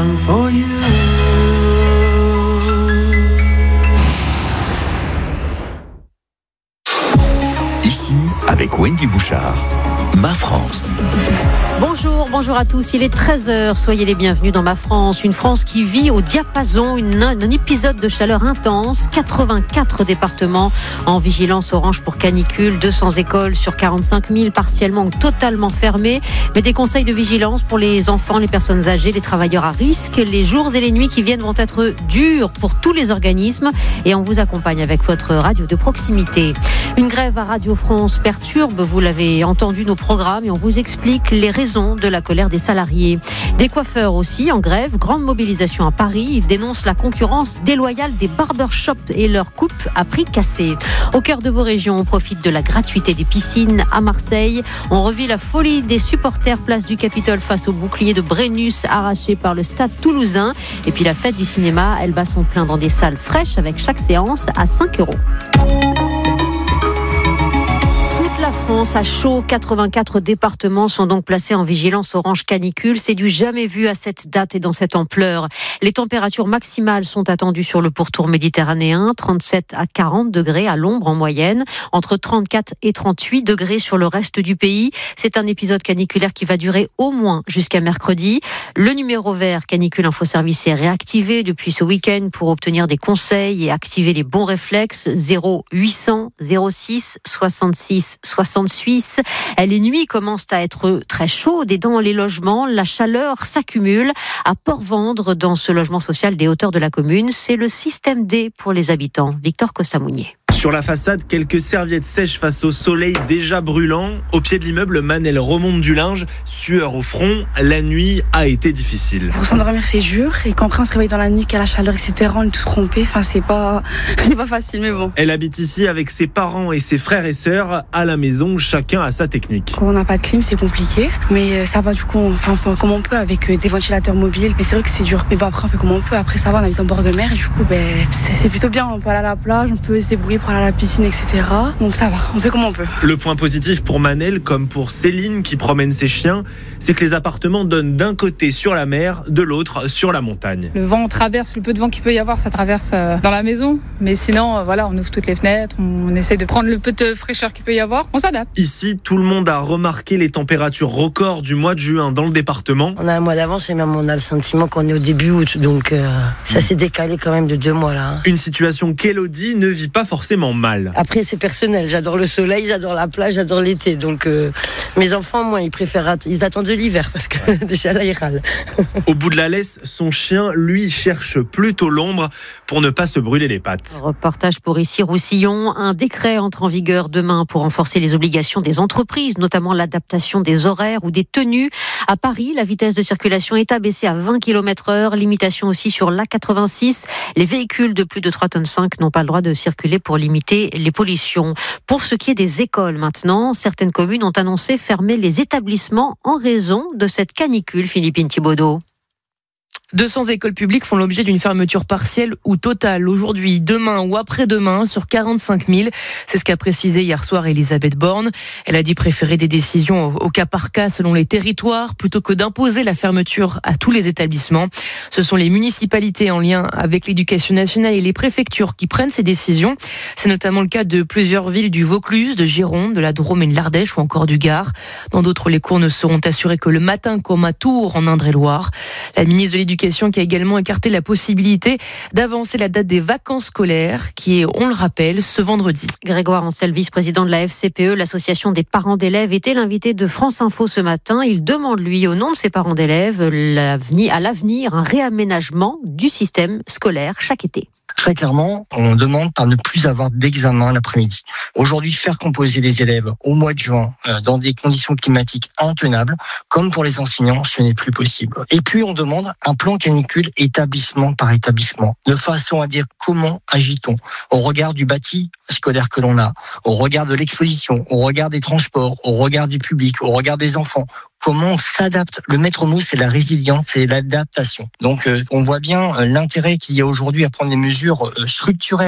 one for you. Ici, avec Wendy Bouchard, Ma France. Bonjour à tous, il est 13h, soyez les bienvenus dans Ma France, une France qui vit au diapason, un épisode de chaleur intense, 84 départements en vigilance orange pour canicule, 200 écoles sur 45 000 partiellement ou totalement fermées, mais des conseils de vigilance pour les enfants, les personnes âgées, les travailleurs à risque. Les jours et les nuits qui viennent vont être durs pour tous les organismes et on vous accompagne avec votre radio de proximité. Une grève à Radio France perturbe, vous l'avez entendu, nos programmes et on vous explique les raisons de la colère des salariés. Des coiffeurs aussi en grève, grande mobilisation à Paris. Ils dénoncent la concurrence déloyale des barbershops et leurs coupes à prix cassés. Au cœur de vos régions, on profite de la gratuité des piscines à Marseille. On revit la folie des supporters place du Capitole face au bouclier de Brennus arraché par le stade toulousain. Et puis la fête du cinéma, elle bat son plein dans des salles fraîches avec chaque séance à 5 €. La France a chaud, 84 départements sont donc placés en vigilance orange canicule. C'est du jamais vu à cette date et dans cette ampleur. Les températures maximales sont attendues sur le pourtour méditerranéen, 37 à 40 degrés à l'ombre en moyenne, entre 34 et 38 degrés sur le reste du pays. C'est un épisode caniculaire qui va durer au moins jusqu'à mercredi. Le numéro vert Canicule Info Service est réactivé depuis ce week-end pour obtenir des conseils et activer les bons réflexes. 0800 06 66 66. Les nuits commencent à être très chaudes et dans les logements, la chaleur s'accumule. À Port-Vendre, dans ce logement social des hauteurs de la commune, c'est le système D pour les habitants. Victor Costa-Mounier. Sur la façade, quelques serviettes sèches face au soleil déjà brûlant. Au pied de l'immeuble, Manel remonte du linge, sueur au front. La nuit a été difficile. Pour s'endormir, c'est dur. Et quand on se réveille dans la nuit, qu'il y a la chaleur, etc., on est tous trompés. Enfin, c'est pas facile, mais bon. Elle habite ici avec ses parents et ses frères et sœurs. À la maison, chacun a sa technique. Quand on n'a pas de clim, c'est compliqué. Mais ça va, du coup, on fait comme on peut avec des ventilateurs mobiles. Mais c'est vrai que c'est dur. Mais bon, après, on fait comme on peut. Après, ça va, on habite en bord de mer. Et du coup, c'est plutôt bien. On peut aller à la plage, on peut se débrouiller pour aller à la piscine, etc. Donc ça va, on fait comme on peut. Le point positif pour Manel, comme pour Céline qui promène ses chiens, c'est que les appartements donnent d'un côté sur la mer, de l'autre sur la montagne. Le vent traverse, le peu de vent qu'il peut y avoir, ça traverse dans la maison. Mais sinon, voilà, on ouvre toutes les fenêtres, on essaie de prendre le peu de fraîcheur qu'il peut y avoir, on s'adapte. Ici, tout le monde a remarqué les températures records du mois de juin dans le département. On a un mois d'avance et même on a le sentiment qu'on est au début août, donc ça s'est décalé quand même de 2 mois là. Une situation qu'Elodie ne vit pas forcément mal. Après, c'est personnel. J'adore le soleil, j'adore la plage, j'adore l'été. Donc, mes enfants, moi, ils attendent de l'hiver parce que déjà là, ils râlent. Au bout de la laisse, son chien, lui, cherche plutôt l'ombre pour ne pas se brûler les pattes. Reportage pour ici Roussillon. Un décret entre en vigueur demain pour renforcer les obligations des entreprises, notamment l'adaptation des horaires ou des tenues. À Paris, la vitesse de circulation est abaissée à 20 km/h. Limitation aussi sur l'A86. Les véhicules de plus de 3,5 tonnes n'ont pas le droit de circuler pour limiter les pollutions. Pour ce qui est des écoles maintenant, certaines communes ont annoncé fermer les établissements en raison de cette canicule. Philippine Thibaudot. 200 écoles publiques font l'objet d'une fermeture partielle ou totale aujourd'hui, demain ou après-demain sur 45 000. C'est ce qu'a précisé hier soir Elisabeth Borne. Elle a dit préférer des décisions au cas par cas selon les territoires plutôt que d'imposer la fermeture à tous les établissements. Ce sont les municipalités en lien avec l'éducation nationale et les préfectures qui prennent ces décisions. C'est notamment le cas de plusieurs villes du Vaucluse, de Gironde, de la Drôme et de l'Ardèche ou encore du Gard. Dans d'autres, les cours ne seront assurés que le matin comme à Tours en Indre-et-Loire. La ministre de l'Éducation qui a également écarté la possibilité d'avancer la date des vacances scolaires qui est, on le rappelle, ce vendredi. Grégoire Ancel, vice-président de la FCPE, l'association des parents d'élèves, était l'invité de France Info ce matin. Il demande, lui, au nom de ses parents d'élèves, à l'avenir, un réaménagement du système scolaire chaque été. Très clairement, on demande à ne plus avoir d'examen l'après-midi. Aujourd'hui, faire composer les élèves au mois de juin dans des conditions climatiques intenables, comme pour les enseignants, ce n'est plus possible. Et puis, on demande un plan canicule établissement par établissement, de façon à dire comment agit-on au regard du bâti scolaire que l'on a, au regard de l'exposition, au regard des transports, au regard du public, au regard des enfants. Comment on s'adapte. Le maître mot, c'est la résilience, c'est l'adaptation. Donc, on voit bien l'intérêt qu'il y a aujourd'hui à prendre des mesures structurelles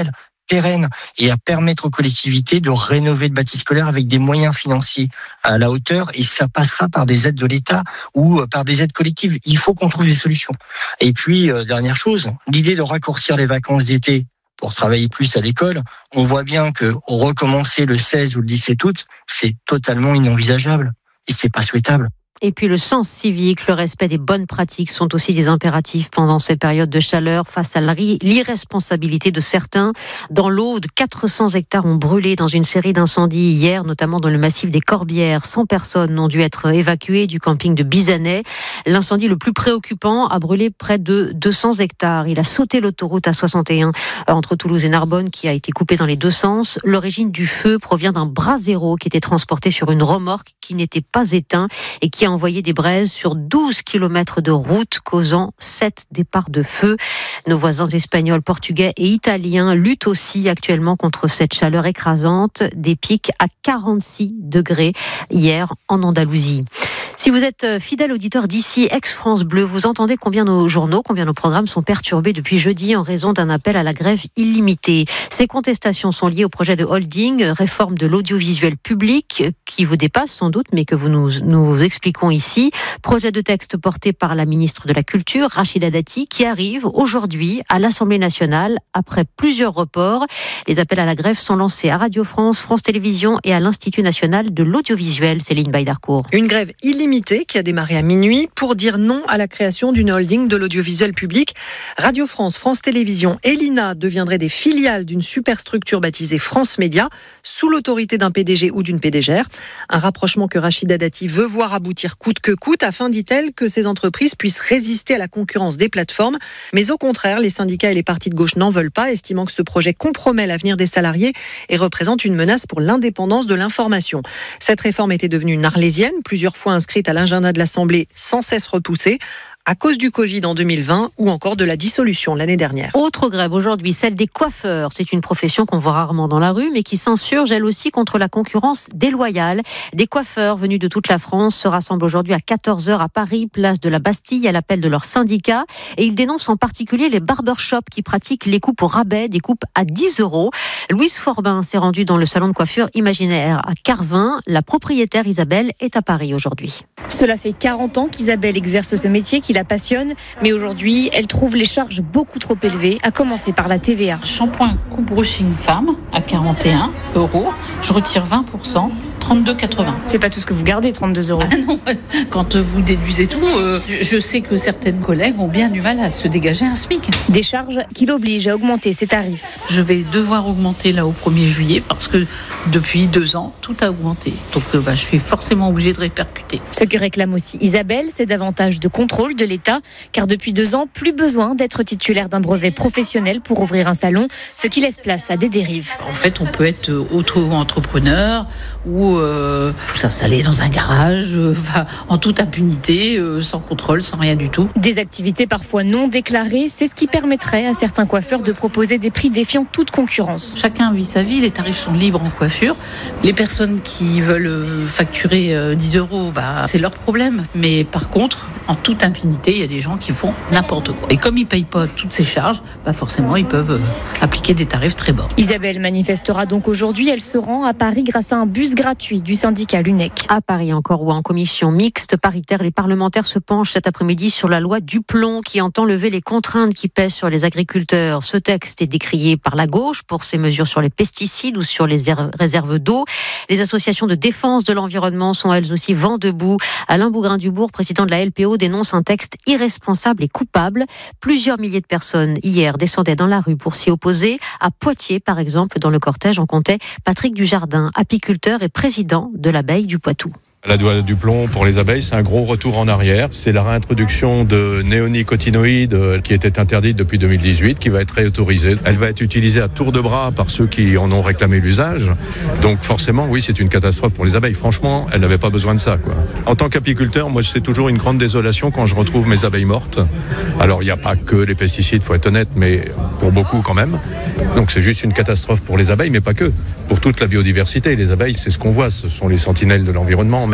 pérenne et à permettre aux collectivités de rénover le bâti scolaire avec des moyens financiers à la hauteur, et ça passera par des aides de l'État ou par des aides collectives. Il faut qu'on trouve des solutions. Et puis, dernière chose, l'idée de raccourcir les vacances d'été pour travailler plus à l'école, on voit bien que recommencer le 16 ou le 17 août, c'est totalement inenvisageable et c'est pas souhaitable. Et puis le sens civique, le respect des bonnes pratiques sont aussi des impératifs pendant ces périodes de chaleur face à l'irresponsabilité de certains. Dans l'Aude, 400 hectares ont brûlé dans une série d'incendies hier, notamment dans le massif des Corbières. 100 personnes ont dû être évacuées du camping de Bizanais. L'incendie le plus préoccupant a brûlé près de 200 hectares. Il a sauté l'autoroute A61 entre Toulouse et Narbonne qui a été coupée dans les deux sens. L'origine du feu provient d'un brasero qui était transporté sur une remorque qui n'était pas éteint et qui a envoyé des braises sur 12 km de route, causant 7 départs de feu. Nos voisins espagnols, portugais et italiens luttent aussi actuellement contre cette chaleur écrasante, des pics à 46 degrés hier en Andalousie. Si vous êtes fidèle auditeur d'ici, ex-France Bleu, vous entendez combien nos journaux, combien nos programmes sont perturbés depuis jeudi en raison d'un appel à la grève illimitée. Ces contestations sont liées au projet de holding, réforme de l'audiovisuel public, qui vous dépasse sans doute, mais que nous expliquons ici. Projet de texte porté par la ministre de la Culture, Rachida Dati, qui arrive aujourd'hui à l'Assemblée nationale après plusieurs reports. Les appels à la grève sont lancés à Radio France, France Télévisions et à l'Institut national de l'audiovisuel. Céline Baydarcourt. Une grève illimitée qui a démarré à minuit pour dire non à la création d'une holding de l'audiovisuel public. Radio France, France Télévisions et l'INA deviendraient des filiales d'une superstructure baptisée France Média, sous l'autorité d'un PDG ou d'une PDGR. Un rapprochement que Rachida Dati veut voir aboutir coûte que coûte, afin, dit-elle, que ces entreprises puissent résister à la concurrence des plateformes. Mais au contraire, les syndicats et les partis de gauche n'en veulent pas, estimant que ce projet compromet l'avenir des salariés et représente une menace pour l'indépendance de l'information. Cette réforme était devenue une arlésienne, plusieurs fois inscrite à l'agenda de l'Assemblée, sans cesse repoussée, à cause du Covid en 2020 ou encore de la dissolution l'année dernière. Autre grève aujourd'hui, celle des coiffeurs. C'est une profession qu'on voit rarement dans la rue, mais qui s'insurge elle aussi contre la concurrence déloyale. Des coiffeurs venus de toute la France se rassemblent aujourd'hui à 14h à Paris, place de la Bastille, à l'appel de leur syndicat. Et ils dénoncent en particulier les barbershops qui pratiquent les coupes au rabais, des coupes à 10 €. Louise Forbin s'est rendue dans le salon de coiffure Imaginaire à Carvin. La propriétaire Isabelle est à Paris aujourd'hui. Cela fait 40 ans qu'Isabelle exerce ce métier qui la passionne, mais aujourd'hui, elle trouve les charges beaucoup trop élevées, à commencer par la TVA. Shampoing coupe brushing femme à 41 €. Je retire 20%. 32,80. C'est pas tout ce que vous gardez, 32 €. Ah non, quand vous déduisez tout, je sais que certaines collègues ont bien du mal à se dégager un SMIC. Des charges qui l'obligent à augmenter ses tarifs. Je vais devoir augmenter là au 1er juillet parce que depuis 2 ans, tout a augmenté. Donc je suis forcément obligée de répercuter. Ce que réclame aussi Isabelle, c'est davantage de contrôle de l'État, car depuis 2 ans, plus besoin d'être titulaire d'un brevet professionnel pour ouvrir un salon, ce qui laisse place à des dérives. En fait, on peut être auto-entrepreneur ou s'installer dans un garage, en toute impunité, sans contrôle, sans rien du tout. Des activités parfois non déclarées, c'est ce qui permettrait à certains coiffeurs de proposer des prix défiant toute concurrence. Chacun vit sa vie, les tarifs sont libres en coiffure. Les personnes qui veulent facturer 10 €, c'est leur problème. Mais par contre, en toute impunité, il y a des gens qui font n'importe quoi. Et comme ils ne payent pas toutes ces charges, forcément, ils peuvent appliquer des tarifs très bas. Isabelle manifestera donc aujourd'hui. Elle se rend à Paris grâce à un bus gratuit du syndicat l'UNEC. À Paris encore, ou en commission mixte paritaire, les parlementaires se penchent cet après-midi sur la loi Duplon qui entend lever les contraintes qui pèsent sur les agriculteurs. Ce texte est décrié par la gauche pour ses mesures sur les pesticides ou sur les réserves d'eau. Les associations de défense de l'environnement sont elles aussi vent debout. Alain Bougrain-Dubourg, président de la LPO, dénonce un texte irresponsable et coupable. Plusieurs milliers de personnes hier descendaient dans la rue pour s'y opposer. À Poitiers, par exemple, dans le cortège, on comptait Patrick Dujardin, apiculteur et président de l'abeille du Poitou. La loi Duplon pour les abeilles, c'est un gros retour en arrière. C'est la réintroduction de néonicotinoïdes qui était interdite depuis 2018, qui va être réautorisée. Elle va être utilisée à tour de bras par ceux qui en ont réclamé l'usage. Donc forcément, oui, c'est une catastrophe pour les abeilles. Franchement, elle n'avait pas besoin de ça, quoi. En tant qu'apiculteur, moi, c'est toujours une grande désolation quand je retrouve mes abeilles mortes. Alors, il n'y a pas que les pesticides, faut être honnête, mais pour beaucoup quand même. Donc c'est juste une catastrophe pour les abeilles, mais pas que. Pour toute la biodiversité, les abeilles, c'est ce qu'on voit, ce sont les sentinelles de l'environnement, mais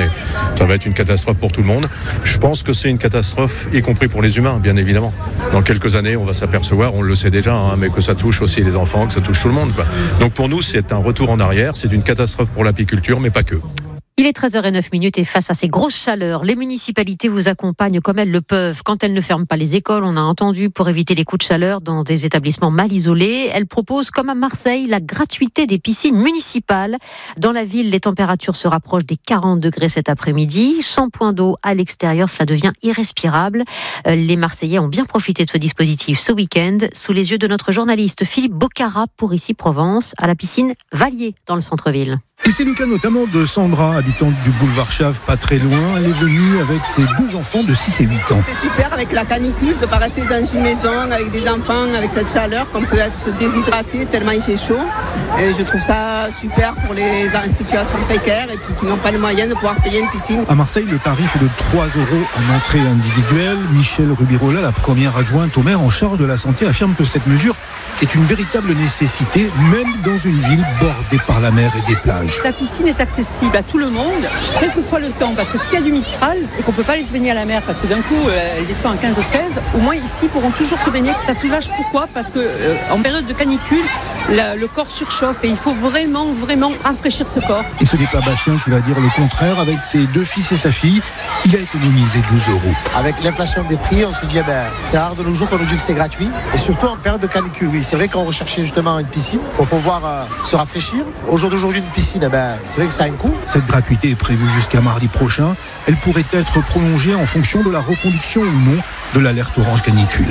mais ça va être une catastrophe pour tout le monde. Je pense que c'est une catastrophe, y compris pour les humains, bien évidemment. Dans quelques années, on va s'apercevoir, on le sait déjà, mais que ça touche aussi les enfants, que ça touche tout le monde, quoi. Donc pour nous, c'est un retour en arrière, c'est une catastrophe pour l'apiculture, mais pas que. Il est 13h09 et face à ces grosses chaleurs, les municipalités vous accompagnent comme elles le peuvent. Quand elles ne ferment pas les écoles, on a entendu, pour éviter les coups de chaleur dans des établissements mal isolés, elles proposent, comme à Marseille, la gratuité des piscines municipales. Dans la ville, les températures se rapprochent des 40 degrés cet après-midi. Sans point d'eau à l'extérieur, cela devient irrespirable. Les Marseillais ont bien profité de ce dispositif ce week-end, sous les yeux de notre journaliste Philippe Bocara pour Ici Provence, à la piscine Valier, dans le centre-ville. Et c'est le cas notamment de Sandra, habitante du boulevard Chave, pas très loin. Elle est venue avec ses 2 enfants de 6 et 8 ans. C'est super avec la canicule de ne pas rester dans une maison avec des enfants, avec cette chaleur, qu'on peut être déshydraté tellement il fait chaud. Et je trouve ça super pour les situations précaires et qui n'ont pas les moyens de pouvoir payer une piscine. À Marseille, le tarif est de 3 € en entrée individuelle. Michel Rubirola, la première adjointe au maire en charge de la santé, affirme que cette mesure est une véritable nécessité, même dans une ville bordée par la mer et des plages. La piscine est accessible à tout le monde, quel que soit le temps, parce que s'il y a du Mistral et qu'on ne peut pas aller se baigner à la mer, parce que d'un coup elle descend à 15-16, au moins ici pourront toujours se baigner. Ça soulage, pourquoi ? Parce que en période de canicule, le corps surchauffe et il faut vraiment rafraîchir ce corps. Et ce n'est pas Bastien qui va dire le contraire. Avec ses 2 fils et sa fille, il a économisé 12 €. Avec l'inflation des prix, on se dit c'est rare de nos jours qu'on nous dit que c'est gratuit, et surtout en période de canicule. Oui, c'est vrai qu'on recherchait justement une piscine pour pouvoir se rafraîchir. Au jour d'aujourd'hui, une piscine, c'est vrai que ça a un coût. Cette gratuité est prévue jusqu'à mardi prochain. Elle pourrait être prolongée en fonction de la reconduction ou non de l'alerte orange canicule.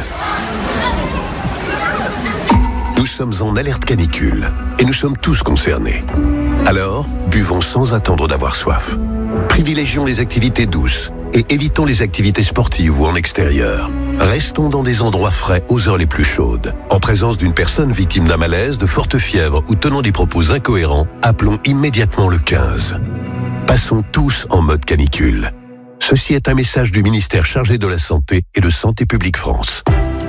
Nous sommes en alerte canicule et nous sommes tous concernés. Alors, buvons sans attendre d'avoir soif. Privilégions les activités douces et évitons les activités sportives ou en extérieur. Restons dans des endroits frais aux heures les plus chaudes. En présence d'une personne victime d'un malaise, de forte fièvre ou tenant des propos incohérents, appelons immédiatement le 15. Passons tous en mode canicule. Ceci est un message du ministère chargé de la Santé et de Santé publique France.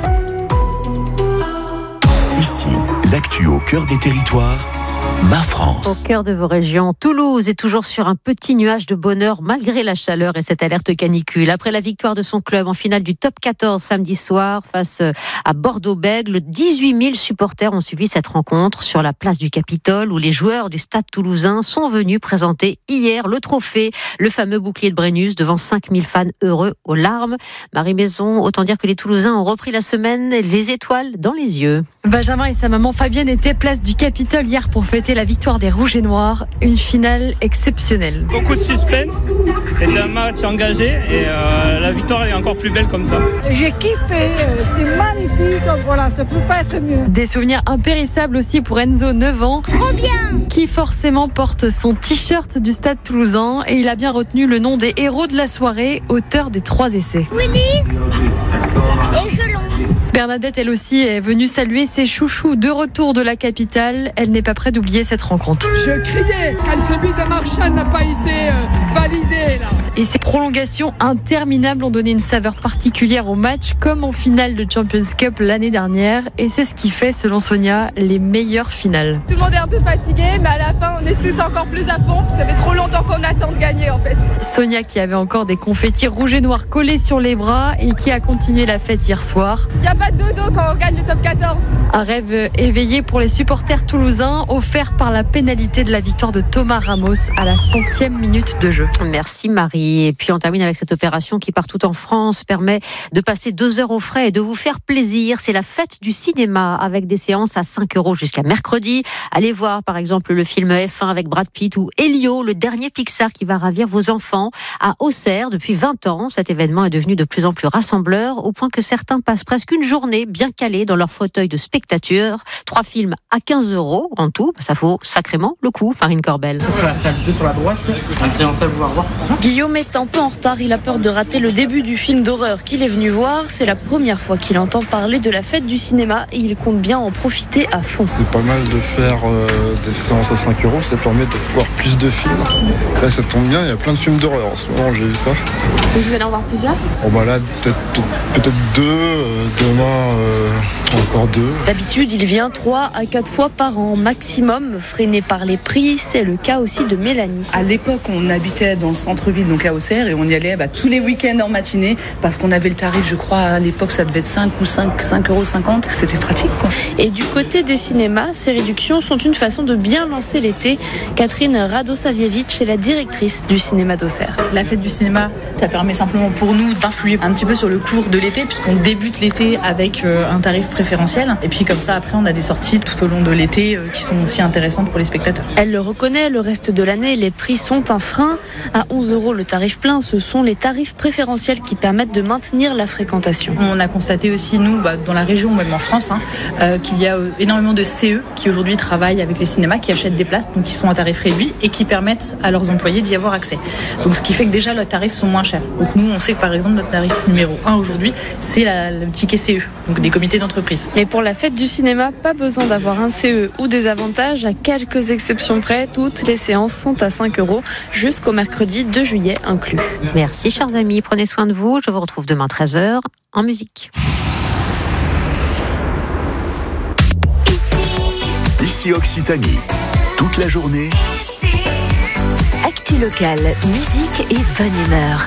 Ici, l'actu au cœur des territoires. Ma France. Au cœur de vos régions, Toulouse est toujours sur un petit nuage de bonheur malgré la chaleur et cette alerte canicule. Après la victoire de son club en finale du top 14 samedi soir face à Bordeaux-Bègles, 18 000 supporters ont suivi cette rencontre sur la place du Capitole où les joueurs du Stade toulousain sont venus présenter hier le trophée, le fameux bouclier de Brennus devant 5 000 fans heureux aux larmes. Marie Maison, autant dire que les Toulousains ont repris la semaine les étoiles dans les yeux. Benjamin et sa maman Fabienne étaient place du Capitole hier pour fêter la victoire des Rouges et Noirs, une finale exceptionnelle. Beaucoup de suspense, c'était un match engagé et la victoire est encore plus belle comme ça. J'ai kiffé, c'est magnifique, donc voilà, ça peut pas être mieux. Des souvenirs impérissables aussi pour Enzo, 9 ans. Trop bien! Qui forcément porte son t-shirt du Stade toulousain et il a bien retenu le nom des héros de la soirée, auteur des 3 essais. Willy et Gelon. Bernadette, elle aussi, est venue saluer ses chouchous de retour de la capitale. Elle n'est pas prête d'oublier cette rencontre. Je criais quand celui de Marchand n'a pas été validé là. Et ces prolongations interminables ont donné une saveur particulière au match, comme en finale de Champions Cup l'année dernière. Et c'est ce qui fait, selon Sonia, les meilleures finales. Tout le monde est un peu fatigué, mais à la fin, on est tous encore plus à fond. Ça fait trop longtemps qu'on attend de gagner en fait. Sonia qui avait encore des confettis rouges et noirs collés sur les bras et qui a continué la fête hier soir. Il n'y a pas de dodo quand on gagne le top 14. Un rêve éveillé pour les supporters toulousains, offert par la pénalité de la victoire de Thomas Ramos à la 100e minute de jeu. Merci Marie. Et puis on termine avec cette opération qui partout en France permet de passer 2 heures au frais et de vous faire plaisir. C'est la fête du cinéma avec des séances à 5 € jusqu'à mercredi. Allez voir par exemple le film F1 avec Brad Pitt ou Elio, le dernier Pixar qui va ravir vos enfants. À Auxerre, depuis 20 ans, cet événement est devenu de plus en plus rassembleur au point que certains passent presque une journée bien calés dans leur fauteuil de spectateur. 3 films à 15 € en tout. Ça vaut sacrément le coup, Marine Corbel. C'est la salle 2 sur la droite. Une séance à vouloir voir. Guillaume est un peu en retard. Il a peur de rater le début du film d'horreur qu'il est venu voir. C'est la première fois qu'il entend parler de la fête du cinéma et il compte bien en profiter à fond. C'est pas mal de faire des séances à 5 €. Ça permet de voir plus de films. Là, ça tombe bien. Il y a plein de films d'horreur en ce moment. J'ai vu ça. Vous allez en voir plusieurs ? Bon, bah là, peut-être 2. Demain, encore 2. D'habitude, il vient 3 à 4 fois par an maximum. Freiné par les prix, c'est le cas aussi de Mélanie. À l'époque, on habitait dans le centre-ville, donc à Auxerre, et on y allait tous les week-ends en matinée, parce qu'on avait le tarif, je crois, à l'époque, ça devait être 5,50 €. C'était pratique, quoi. Et du côté des cinémas, ces réductions sont une façon de bien lancer l'été. Catherine Radosavievic est la directrice du cinéma d'Auxerre. La fête du cinéma, ça permet simplement pour nous d'influer un petit peu sur le cours de l'été, puisqu'on débute l'été avec un tarif préférentiel. Et puis comme ça, après, on a des sorties tout au long de l'été qui sont aussi intéressantes pour les spectateurs. Elle le reconnaît, le reste de l'année, les prix sont un frein. À 11 € le tarif plein, ce sont les tarifs préférentiels qui permettent de maintenir la fréquentation. On a constaté aussi, nous, dans la région, même en France, qu'il y a énormément de CE qui aujourd'hui travaillent avec les cinémas, qui achètent des places, donc qui sont à tarif réduit et qui permettent à leurs employés d'y avoir accès. Donc ce qui fait que déjà leurs tarifs sont moins chers. Donc nous, on sait que par exemple notre tarif numéro 1 aujourd'hui, c'est le ticket CE, donc des comités d'entreprise. Mais pour la fête du cinéma, pas besoin d'avoir un CE ou des avantages. À quelques exceptions près, toutes les séances sont à 5 € jusqu'au mercredi 2 juillet inclus. Merci chers amis, prenez soin de vous. Je vous retrouve demain 13h en musique. Ici Occitanie, toute la journée. Actu locale, musique et bonne humeur.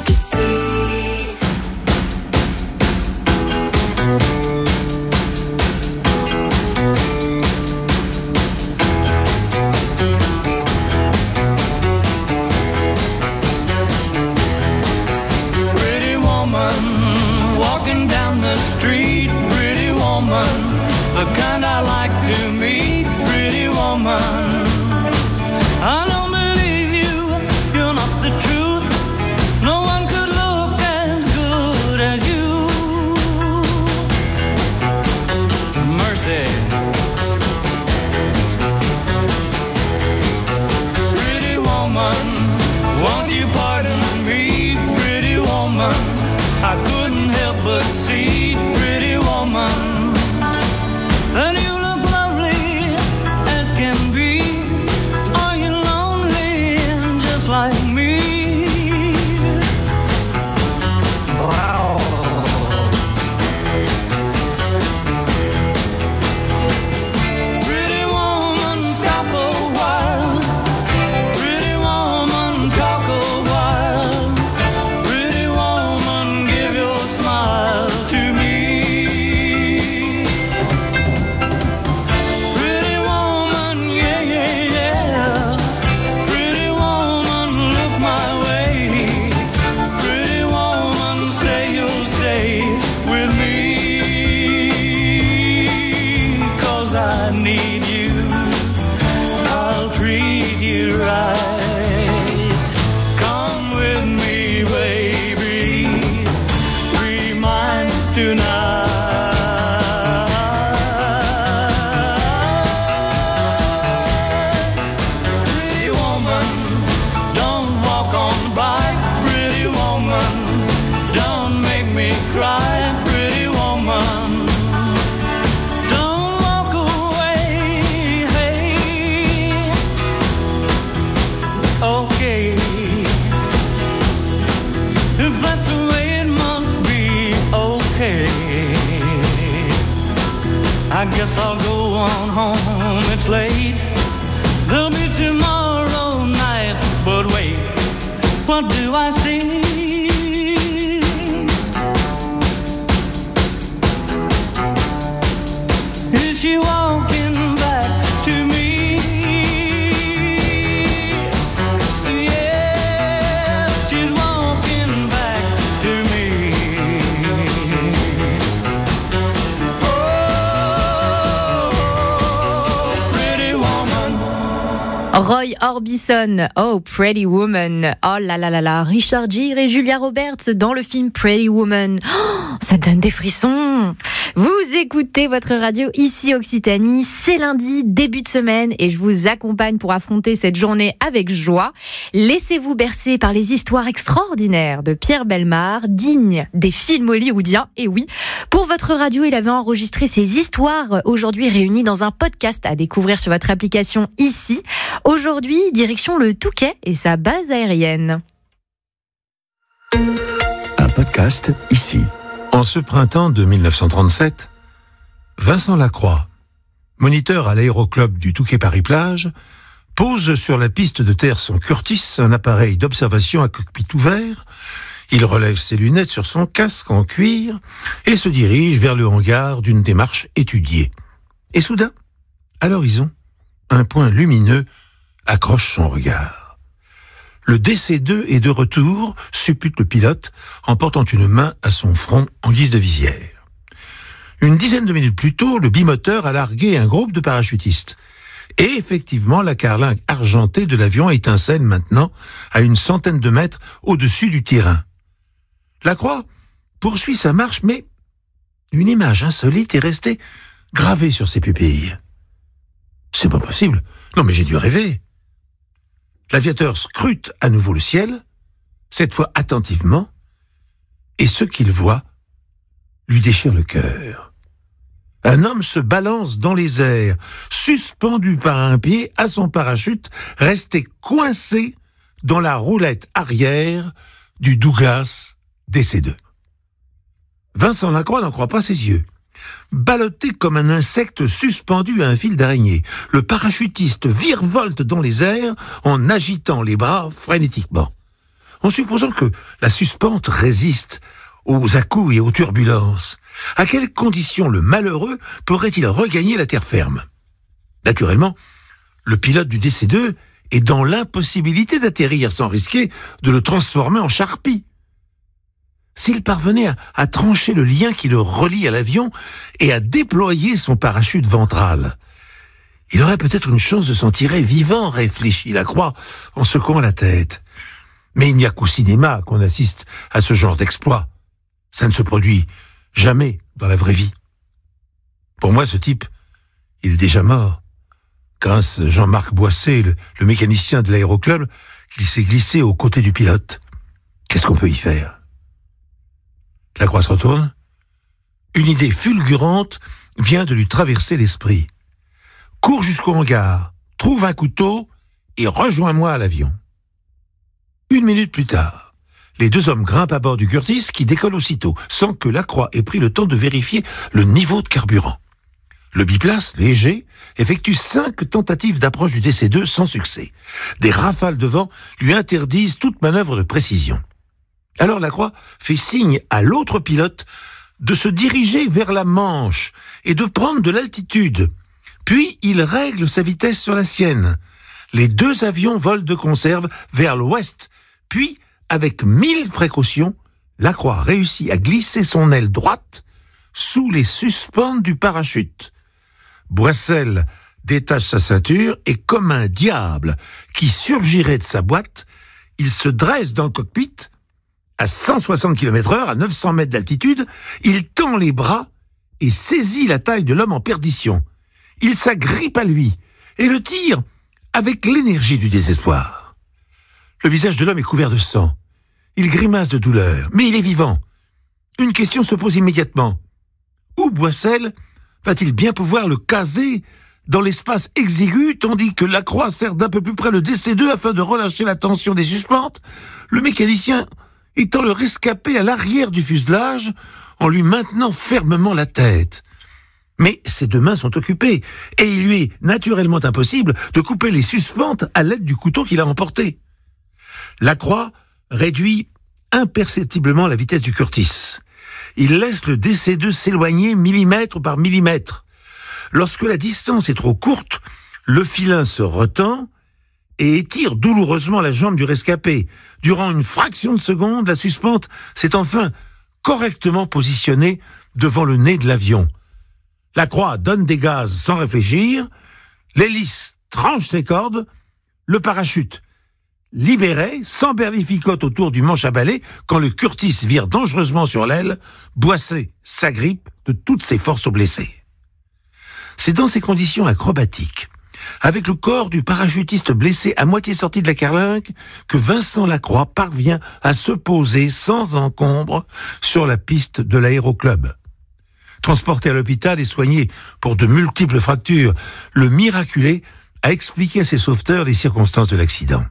Pretty woman, walking down the street. Pretty woman, the kind I like to meet. Pretty woman, I don't believe you, you're not the truth. No one could look as good as you. Mercy. Pretty woman, won't you pardon me? Pretty woman, I couldn't help but see. Pretty woman, and you look lovely as can be. Are you lonely just like me? Wow. Pretty woman, stop a while. Pretty woman, talk a while. Pretty woman, give your smile to me. Pretty woman, yeah, yeah, yeah. Pretty woman, look my way. Pretty woman, say you'll stay with me. 'Cause I need you. I'll treat you right. Come with me, baby. Be mine tonight. Pretty woman, don't walk on by. Pretty woman, don't make me cry. Pretty woman, don't walk away. Hey, okay. If that's the way it must be, okay. I guess I'll go on home, it's late. There'll be tomorrow night, but wait, what do I see? Is she walking back to me? Yeah, she's walking back to me. Oh, pretty woman. Roy Orbison, Oh Pretty Woman. Oh là là là là, Richard Gere et Julia Roberts dans le film Pretty Woman. Oh, ça donne des frissons. Vous écoutez votre radio ici Occitanie, c'est lundi, début de semaine et je vous accompagne pour affronter cette journée avec joie. Laissez-vous bercer par les histoires extraordinaires de Pierre Bellemare, dignes des films hollywoodiens. Et oui, pour votre radio, il avait enregistré ces histoires aujourd'hui réunies dans un podcast à découvrir sur votre application ici. Aujourd'hui, direction le Touquet et sa base aérienne. Un podcast ici. En ce printemps de 1937, Vincent Lacroix, moniteur à l'aéroclub du Touquet-Paris-Plage, pose sur la piste de terre son Curtiss, un appareil d'observation à cockpit ouvert. Il relève ses lunettes sur son casque en cuir et se dirige vers le hangar d'une démarche étudiée. Et soudain, à l'horizon, un point lumineux accroche son regard. Le DC-2 est de retour, suppute le pilote, en portant une main à son front en guise de visière. Une dizaine de minutes plus tôt, le bimoteur a largué un groupe de parachutistes. Et effectivement, la carlingue argentée de l'avion étincelle maintenant à une centaine de mètres au-dessus du terrain. Lacroix poursuit sa marche, mais une image insolite est restée gravée sur ses pupilles. C'est pas possible. Non, mais j'ai dû rêver. L'aviateur scrute à nouveau le ciel, cette fois attentivement, et ce qu'il voit lui déchire le cœur. Un homme se balance dans les airs, suspendu par un pied à son parachute, resté coincé dans la roulette arrière du Douglas DC-2. Vincent Lacroix n'en croit pas ses yeux. Ballotté comme un insecte suspendu à un fil d'araignée, le parachutiste virevolte dans les airs en agitant les bras frénétiquement. En supposant que la suspente résiste aux à-coups et aux turbulences, à quelles conditions le malheureux pourrait-il regagner la terre ferme? Naturellement, le pilote du DC-2 est dans l'impossibilité d'atterrir sans risquer de le transformer en charpie. S'il parvenait à trancher le lien qui le relie à l'avion et à déployer son parachute ventral, il aurait peut-être une chance de s'en tirer vivant, réfléchit Lacroix en secouant la tête. Mais il n'y a qu'au cinéma qu'on assiste à ce genre d'exploit. Ça ne se produit jamais dans la vraie vie. Pour moi, ce type, il est déjà mort. Grâce à Jean-Marc Boisset, le mécanicien de l'aéroclub, qu'il s'est glissé aux côtés du pilote. Qu'est-ce qu'on peut y faire? Lacroix se retourne. Une idée fulgurante vient de lui traverser l'esprit. Cours jusqu'au hangar, trouve un couteau et rejoins-moi à l'avion. 1 minute plus tard, les deux hommes grimpent à bord du Curtiss qui décolle aussitôt, sans que Lacroix ait pris le temps de vérifier le niveau de carburant. Le biplace, léger, effectue 5 tentatives d'approche du DC-2 sans succès. Des rafales de vent lui interdisent toute manœuvre de précision. Alors Lacroix fait signe à l'autre pilote de se diriger vers la Manche et de prendre de l'altitude. Puis il règle sa vitesse sur la sienne. Les deux avions volent de conserve vers l'ouest. Puis, avec 1000 précautions, Lacroix réussit à glisser son aile droite sous les suspentes du parachute. Boissel détache sa ceinture et, comme un diable qui surgirait de sa boîte, il se dresse dans le cockpit. À 160 km/h, à 900 mètres d'altitude, il tend les bras et saisit la taille de l'homme en perdition. Il s'agrippe à lui et le tire avec l'énergie du désespoir. Le visage de l'homme est couvert de sang. Il grimace de douleur, mais il est vivant. Une question se pose immédiatement. Où Boissel va-t-il bien pouvoir le caser dans l'espace exigu, tandis que Lacroix serre d'un peu plus près le DC-2 afin de relâcher la tension des suspentes, le mécanicien étant le rescapé à l'arrière du fuselage en lui maintenant fermement la tête. Mais ses deux mains sont occupées et il lui est naturellement impossible de couper les suspentes à l'aide du couteau qu'il a emporté. Lacroix réduit imperceptiblement la vitesse du Curtiss. Il laisse le DC-2 s'éloigner millimètre par millimètre. Lorsque la distance est trop courte, le filin se retend et étire douloureusement la jambe du rescapé. Durant une fraction de seconde, la suspente s'est enfin correctement positionnée devant le nez de l'avion. Lacroix donne des gaz sans réfléchir, l'hélice tranche ses cordes, le parachute libéré, sans berlificote autour du manche à balai, quand le Curtiss vire dangereusement sur l'aile, Boisset s'agrippe de toutes ses forces au blessé. C'est dans ces conditions acrobatiques, avec le corps du parachutiste blessé à moitié sorti de la carlingue, que Vincent Lacroix parvient à se poser sans encombre sur la piste de l'aéroclub. Transporté à l'hôpital et soigné pour de multiples fractures, le miraculé a expliqué à ses sauveteurs les circonstances de l'accident.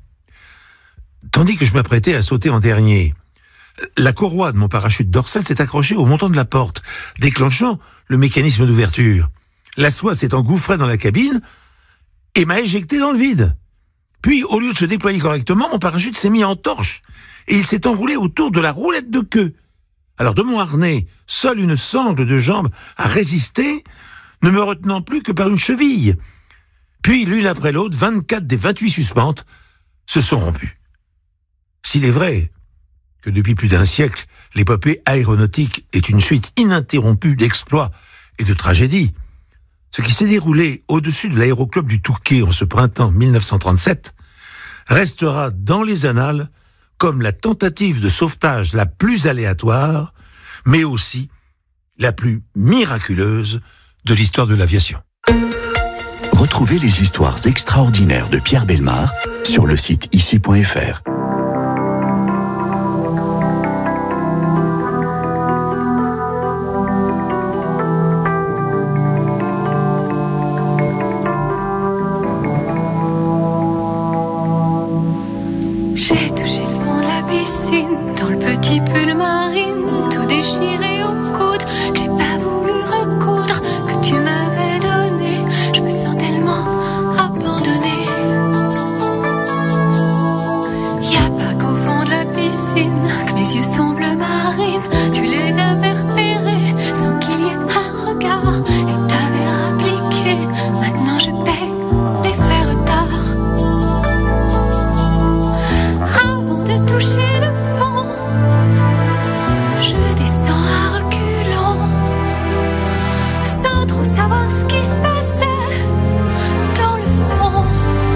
Tandis que je m'apprêtais à sauter en dernier, la courroie de mon parachute dorsal s'est accrochée au montant de la porte, déclenchant le mécanisme d'ouverture. La soie s'est engouffrée dans la cabine et m'a éjecté dans le vide. Puis, au lieu de se déployer correctement, mon parachute s'est mis en torche et il s'est enroulé autour de la roulette de queue. Alors, de mon harnais, seule une sangle de jambe a résisté, ne me retenant plus que par une cheville. Puis, l'une après l'autre, 24 des 28 suspentes se sont rompues. S'il est vrai que depuis plus d'un siècle, l'épopée aéronautique est une suite ininterrompue d'exploits et de tragédies, ce qui s'est déroulé au-dessus de l'aéroclub du Touquet en ce printemps 1937 restera dans les annales comme la tentative de sauvetage la plus aléatoire, mais aussi la plus miraculeuse de l'histoire de l'aviation. Retrouvez les histoires extraordinaires de Pierre Bellemare sur le site ici.fr. J'ai touché le fond de la piscine, dans le petit pull marine, tout déchiré au coude, que j'ai pas voulu recoudre, que tu m'avais donné. Je me sens tellement abandonnée. Y a pas qu'au fond de la piscine que mes yeux sont bleu marine. Tu les avais repérés sans qu'il y ait un regard et t'avais appliqué. Maintenant je paie les faits retard. Toucher le fond, je descends à reculons, sans trop savoir ce qui se passait dans le fond.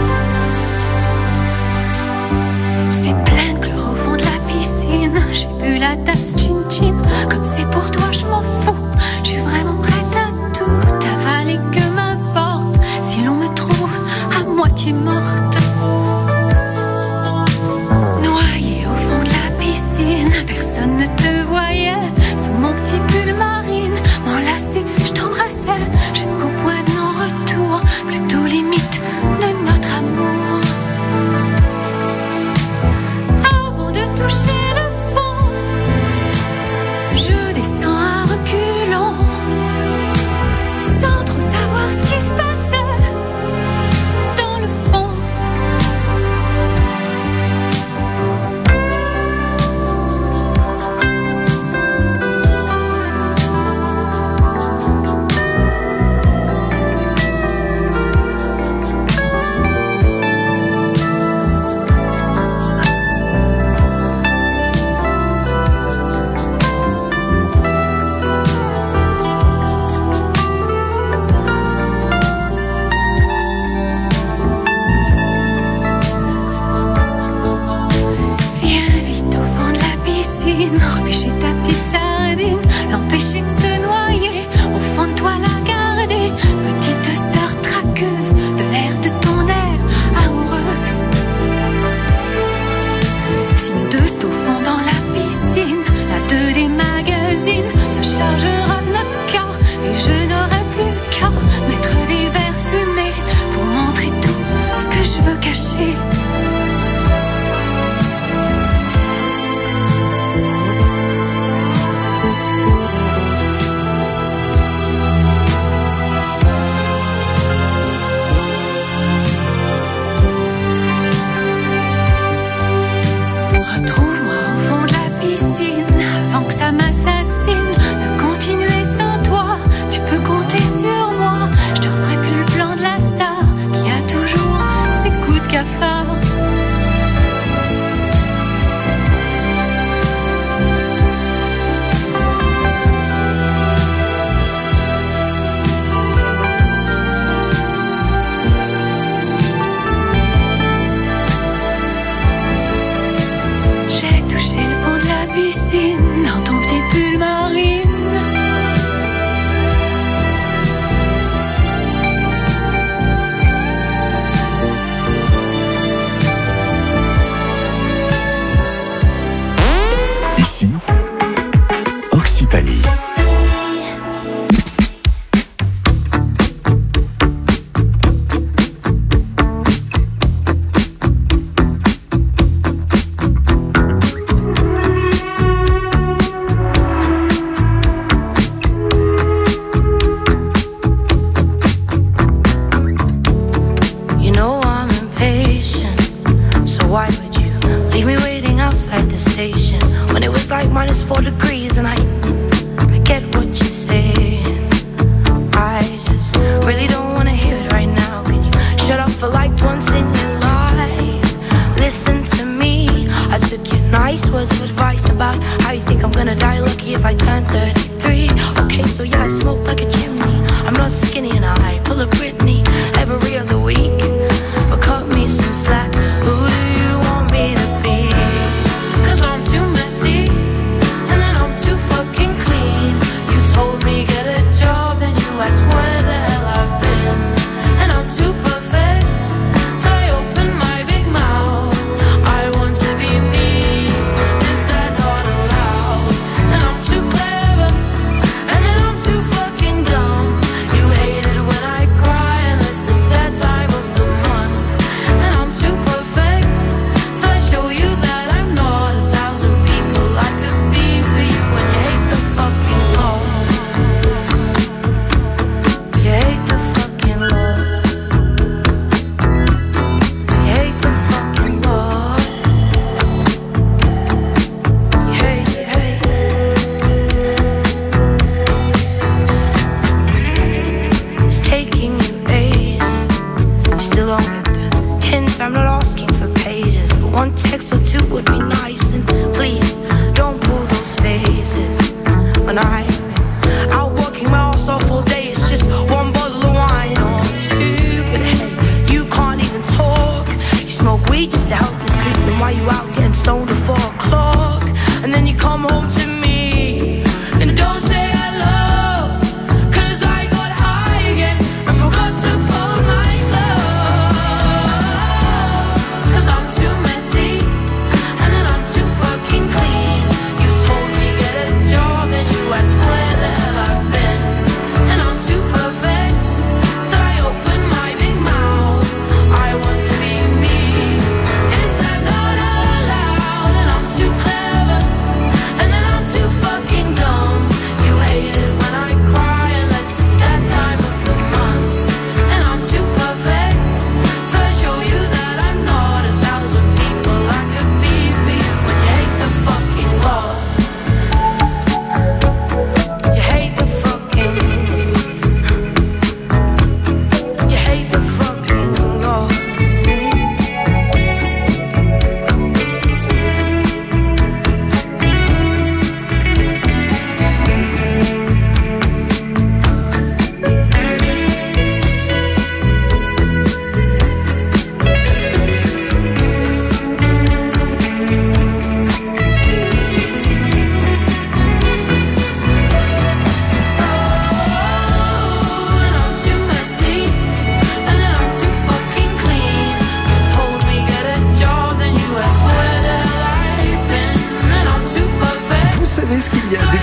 C'est plein de chlore au fond de la piscine. J'ai bu la tasse chin-chin, comme c'est pour toi je m'en fous. Je suis vraiment prête à tout avaler, que m'importe si l'on me trouve à moitié morte. Personne ne te voyait sous mon petit pull marine. M'enlacer, je t'embrassais jusqu'au point de non-retour, plutôt limite de notre amour. Avant de toucher le fond, je descends à reculons, sans trop savoir ce qui se passait dans le fond. Repêcher ta petite sardine, l'empêcher de se noyer, au fond de toi la garder, petite sœur traqueuse de l'air de ton air amoureuse. Si nous deux c'est au fond dans la piscine, la 2 des magazines se chargera de notre cas, et je n'aurai plus qu'à mettre des verres fumés pour montrer tout ce que je veux cacher. Retrouve-moi au fond de la piscine avant que ça m'assassine. De continuer sans toi, tu peux compter sur moi. Je te referai plus le plan de la star qui a toujours ses coups de cafard.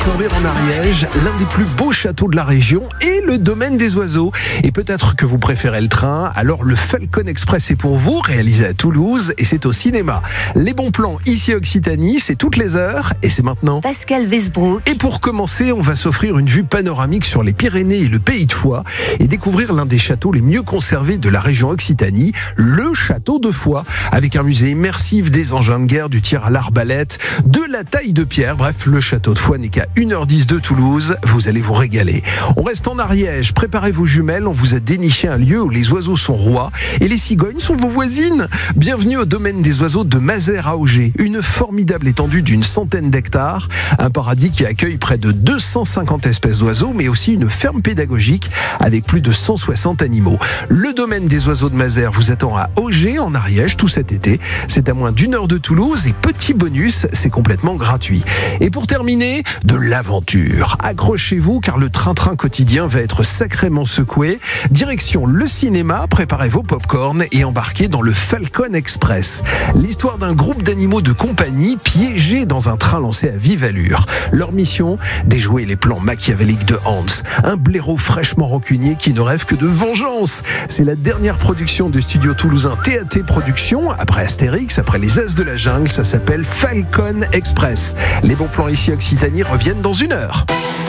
découvrir en Ariège l'un des plus beaux châteaux de la région et le domaine des oiseaux. Et peut-être que vous préférez le train, alors le Falcon Express est pour vous, réalisé à Toulouse et c'est au cinéma. Les bons plans ici Occitanie, c'est toutes les heures et c'est maintenant Pascal Westbrook. Et pour commencer, on va s'offrir une vue panoramique sur les Pyrénées et le Pays de Foix et découvrir l'un des châteaux les mieux conservés de la région Occitanie, le château de Foix, avec un musée immersif des engins de guerre, du tir à l'arbalète, de la taille de pierre. Bref, le château de Foix n'est qu'à 1h10 de Toulouse. Vous allez vous régaler. On reste en Ariège. Préparez vos jumelles. On vous a déniché un lieu où les oiseaux sont rois et les cigognes sont vos voisines. Bienvenue au domaine des oiseaux de Mazères à Auger. Une formidable étendue d'une centaine d'hectares. Un paradis qui accueille près de 250 espèces d'oiseaux, mais aussi une ferme pédagogique avec plus de 160 animaux. Le domaine des oiseaux de Mazères vous attend à Auger, en Ariège, tout cet été. C'est à moins d'1 heure de Toulouse et petit bonus, c'est complètement gratuit. Et pour terminer, de l'aventure. Accrochez-vous car le train-train quotidien va être sacrément secoué. Direction le cinéma, préparez vos pop-corn et embarquez dans le Falcon Express. L'histoire d'un groupe d'animaux de compagnie piégés dans un train lancé à vive allure. Leur mission, déjouer les plans machiavéliques de Hans, un blaireau fraîchement rancunier qui ne rêve que de vengeance. C'est la dernière production du studio toulousain TAT Productions. Après Astérix, après les As de la Jungle, ça s'appelle Falcon Express. Les bons plans ici Occitanie reviennent dans 1 heure.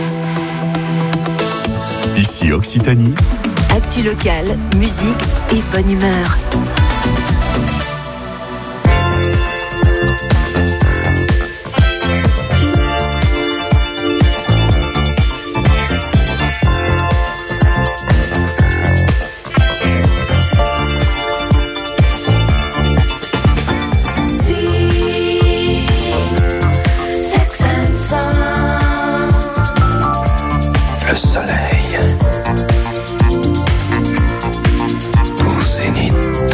Ici Occitanie. Actu locale, musique et bonne humeur. Le soleil au zénith,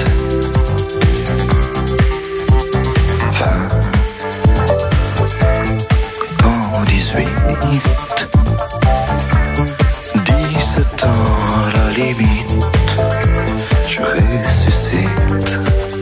20 en 18, 17 ans à la limite, je ressuscite.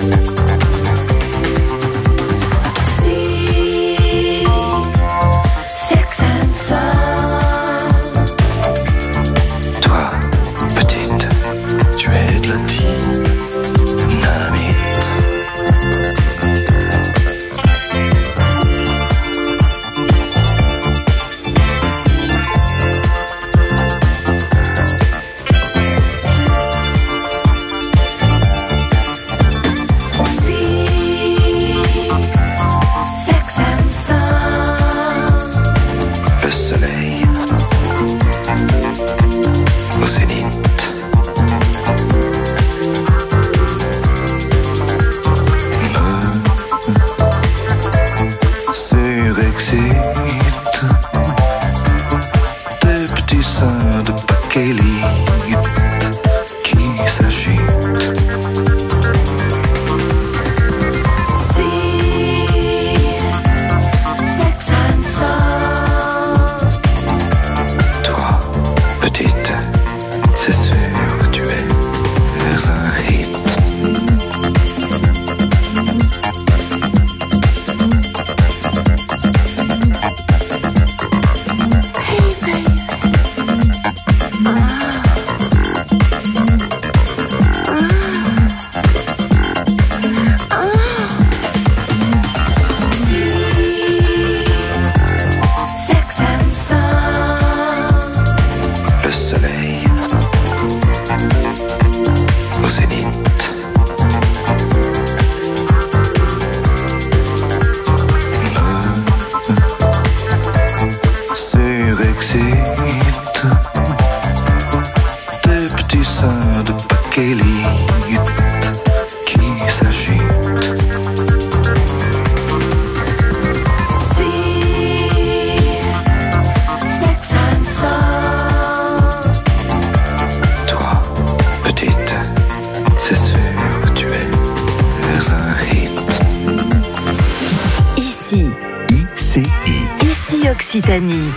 Occitanie.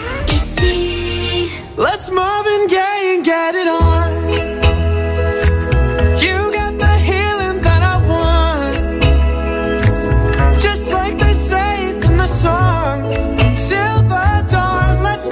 Ici, let's Marvin Gaye and get it on. You got the healing that I want, just like they say in the song. Till the dawn, let's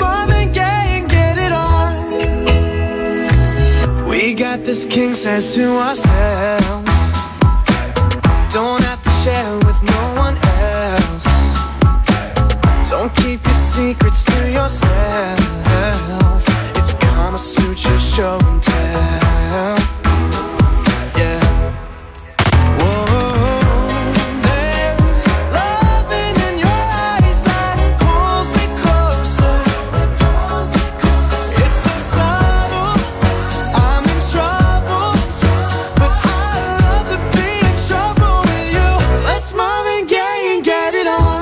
got this king size to ourselves. Don't have to share with no one else. Don't keep your secrets to yourself. It's Kama Sutra show and tell. Yeah. Whoa. There's loving in your eyes that pulls me closer. It's so subtle. I'm in trouble, but I love to be in trouble with you. Let's Marvin Gaye and get it on.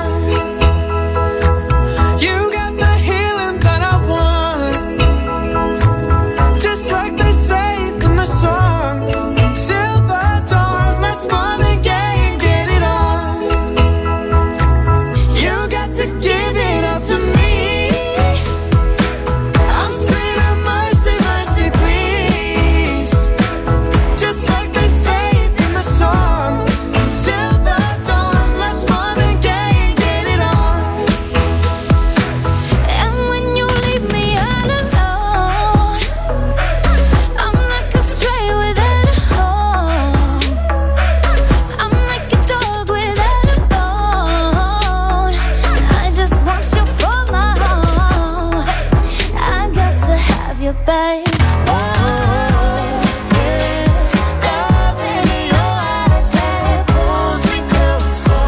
You got the healing that I want, just like they say in the song. Till the dawn, let's Marvin Gaye and get it on. You got to give it up to me. I'm screaming mercy, mercy, please. Just like they say in the song. Till the dawn, let's Marvin Gaye and get it on. And when you leave me all alone, I'm like a stray without a home. I'm like a dog without a bone. I just want you for my home. I got to have you, babe. There's love in your eyes that pulls me closer.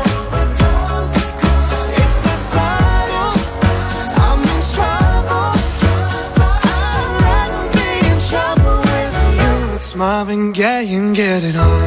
It's so subtle. I'm in trouble, but I'd rather be in trouble with you. Let's Marvin Gaye and get it on.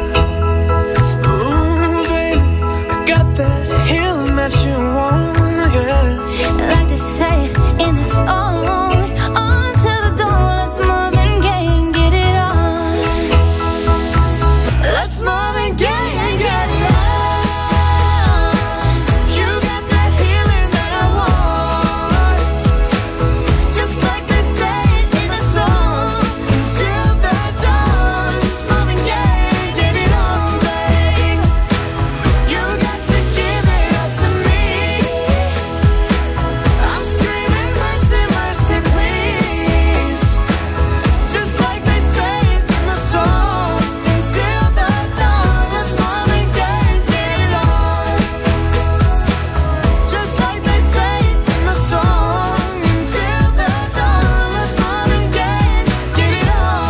Ooh, baby, I got that healing that you want, yeah. Like they say in the songs, until the dawn, let's Marvin Gaye and get it on. Let's Marvin Gaye and get it on. You got that healing that I want, just like they say in the song. Till the dawn, let's Marvin Gaye and get it on, babe. You got to give it up to me. I'm screaming mercy, mercy, please. Just like they say in the song. Until the dawn, let's Marvin Gaye and get it on. Just like they say in the song. Until the dawn, let's Marvin Gaye and get it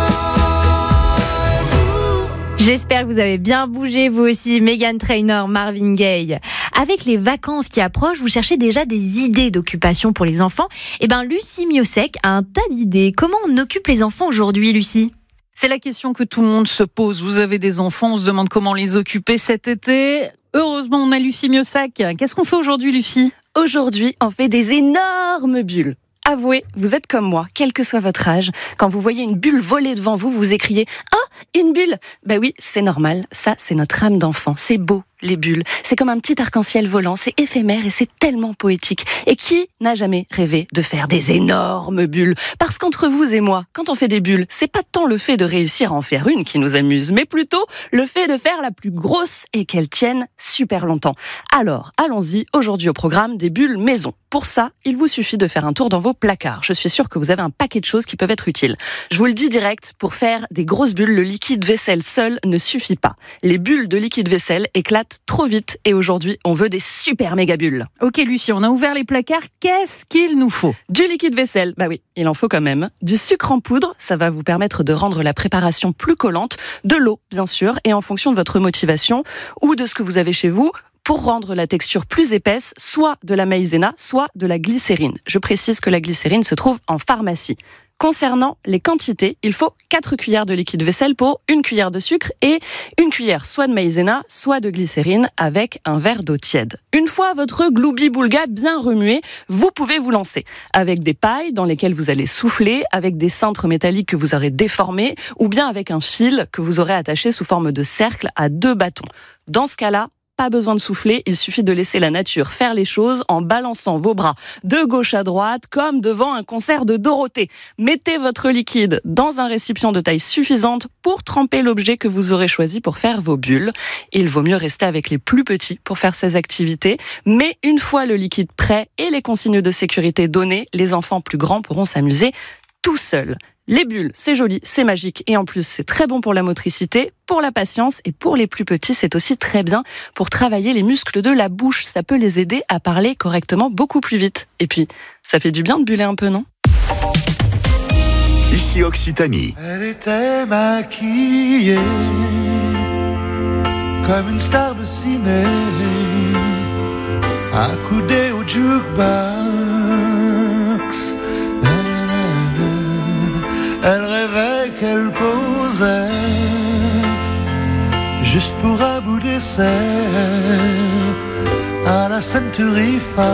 on. J'espère que vous avez bien bougé, vous aussi, Meghan Trainor, Marvin Gaye. Avec les vacances qui approchent, vous cherchez déjà des idées d'occupation pour les enfants. Eh ben, Lucie Miosek a un tas d'idées. Comment on occupe les enfants aujourd'hui, Lucie ? C'est la question que tout le monde se pose. Vous avez des enfants, on se demande comment les occuper cet été. Heureusement, on a Lucie Miosek. Qu'est-ce qu'on fait aujourd'hui, Lucie ? Aujourd'hui, on fait des énormes bulles. Avouez, vous êtes comme moi, quel que soit votre âge. Quand vous voyez une bulle voler devant vous, vous écriez « Oh, une bulle !» Ben oui, c'est normal. Ça, c'est notre âme d'enfant. C'est beau, les bulles. C'est comme un petit arc-en-ciel volant. C'est éphémère et c'est tellement poétique. Et qui n'a jamais rêvé de faire des énormes bulles ? Parce qu'entre vous et moi, quand on fait des bulles, c'est pas tant le fait de réussir à en faire une qui nous amuse, mais plutôt le fait de faire la plus grosse et qu'elle tienne super longtemps. Alors, allons-y. Aujourd'hui au programme, des bulles maison. Pour ça, il vous suffit de faire un tour dans vos placards. Je suis sûre que vous avez un paquet de choses qui peuvent être utiles. Je vous le dis direct, pour faire des grosses bulles, le liquide vaisselle seul ne suffit pas. Les bulles de liquide vaisselle éclatent trop vite et aujourd'hui, on veut des super méga bulles. Ok, Lucie, on a ouvert les placards. Qu'est-ce qu'il nous faut ? Du liquide vaisselle, bah oui, il en faut quand même. Du sucre en poudre, ça va vous permettre de rendre la préparation plus collante. De l'eau, bien sûr, et en fonction de votre motivation ou de ce que vous avez chez vous, pour rendre la texture plus épaisse, soit de la maïzena, soit de la glycérine. Je précise que la glycérine se trouve en pharmacie. Concernant les quantités, il faut 4 cuillères de liquide vaisselle pour 1 cuillère de sucre et 1 cuillère soit de maïzena, soit de glycérine avec un verre d'eau tiède. Une fois votre gloubi-boulga bien remué, vous pouvez vous lancer avec des pailles dans lesquelles vous allez souffler, avec des cintres métalliques que vous aurez déformés ou bien avec un fil que vous aurez attaché sous forme de cercle à 2 bâtons. Dans ce cas-là, pas besoin de souffler, il suffit de laisser la nature faire les choses en balançant vos bras de gauche à droite comme devant un concert de Dorothée. Mettez votre liquide dans un récipient de taille suffisante pour tremper l'objet que vous aurez choisi pour faire vos bulles. Il vaut mieux rester avec les plus petits pour faire ces activités, mais une fois le liquide prêt et les consignes de sécurité données, les enfants plus grands pourront s'amuser tout seuls. Les bulles, c'est joli, c'est magique et en plus c'est très bon pour la motricité, pour la patience et pour les plus petits c'est aussi très bien pour travailler les muscles de la bouche. Ça peut les aider à parler correctement beaucoup plus vite. Et puis, ça fait du bien de buller un peu, non ? Ici Occitanie. Elle était maquillée comme une star de ciné, accoudée au jukebox. Elle rêvait qu'elle posait juste pour un bout d'essai à la Century Fox.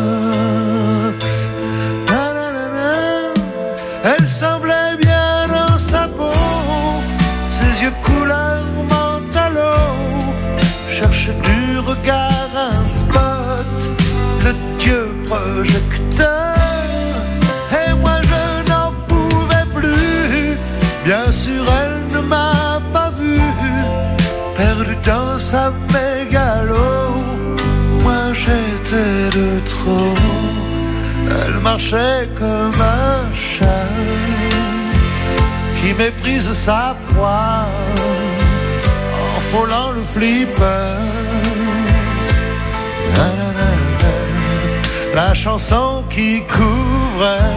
Elle semblait bien dans sa peau, ses yeux couleur mentalo, cherche du regard un spot, le dieu projecteur. Et moi je n'en pouvais plus, bien sûr elle ne m'a pas vu, perdu dans sa mégalo, moi j'étais de trop. Elle marchait comme un chat qui méprise sa proie en frôlant le flipper. La chanson qui couvrait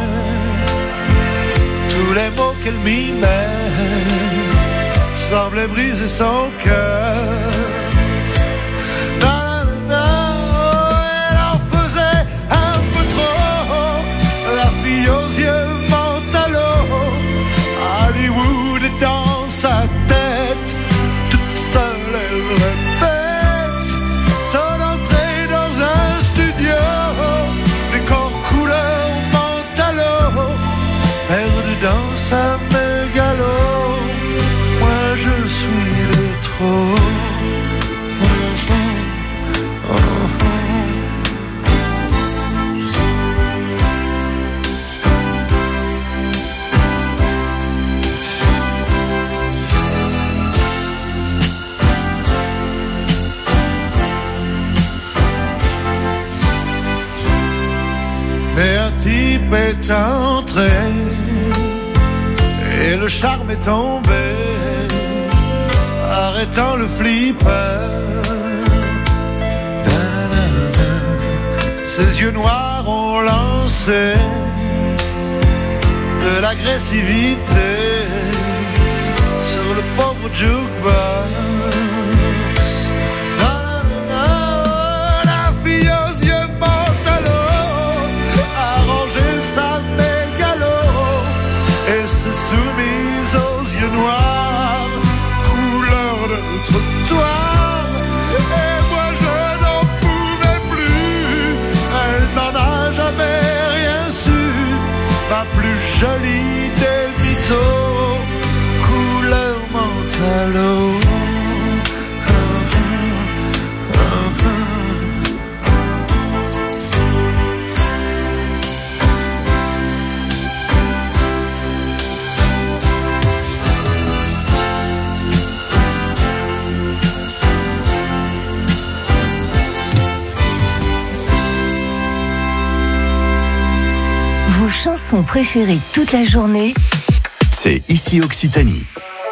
tous les mots qu'elle mimait semblait briser son cœur. Aux yeux mentalo, Hollywood est dans sa tête, toute seule elle répète son entrée dans un studio, décor couleur mentalo, perdu dans sa mégalo, moi je suis le trop. Mais un type est entré et le charme est tombé, arrêtant le flipper. Ses yeux noirs ont lancé de l'agressivité sur le pauvre jukebox. La fille aux yeux sa mégalo et se soumise aux yeux noirs, couleur de trottoir. Et moi je n'en pouvais plus, elle n'en a jamais rien su, ma plus jolie des mythos, couleur mentalo. Chansons préférées toute la journée, c'est Ici Occitanie.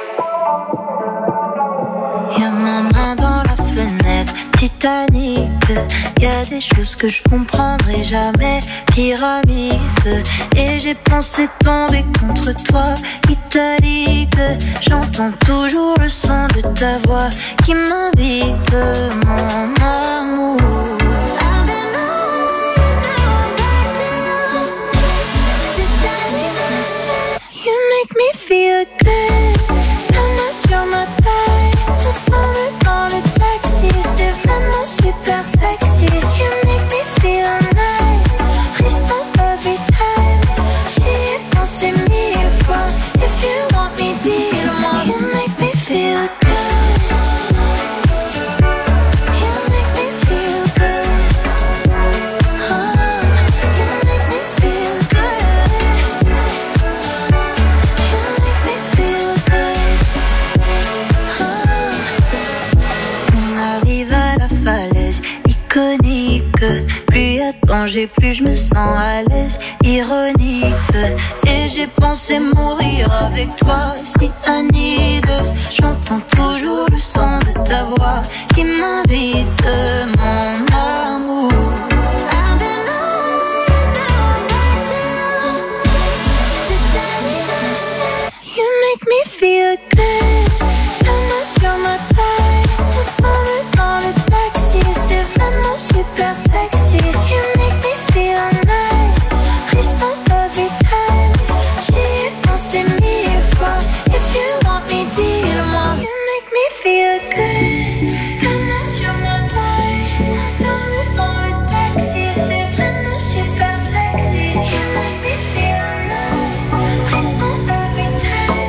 Y'a ma main dans la fenêtre, Titanic. Y'a des choses que je comprendrai jamais, pyramide. Et j'ai pensé tomber contre toi, italique. J'entends toujours le son de ta voix qui m'invite, mon amour. Make me feel good, la main sur ma taille, ensemble dans le taxi, c'est vraiment super sexy. You make me feel nice, frisson every time, j'y ai pensé 1000 fois, if you want me, dis-le-moi. You make me feel good, you make me feel good. j'ai plus je me sens à l'aise, ironique. Et j'ai pensé mourir avec toi, si Annie. J'entends toujours le son de ta voix qui m'invite, mon amour. You make me feel good. La main sur ma taille, ensemble dans le taxi, c'est vraiment super sexy. You make me feel nice, frisson every time. J'y ai pensé 1000 fois. If you want me, dis-le-moi. You make me feel good. La main sur ma taille, ensemble dans le taxi, c'est vraiment super sexy. You make me feel nice, frisson every time.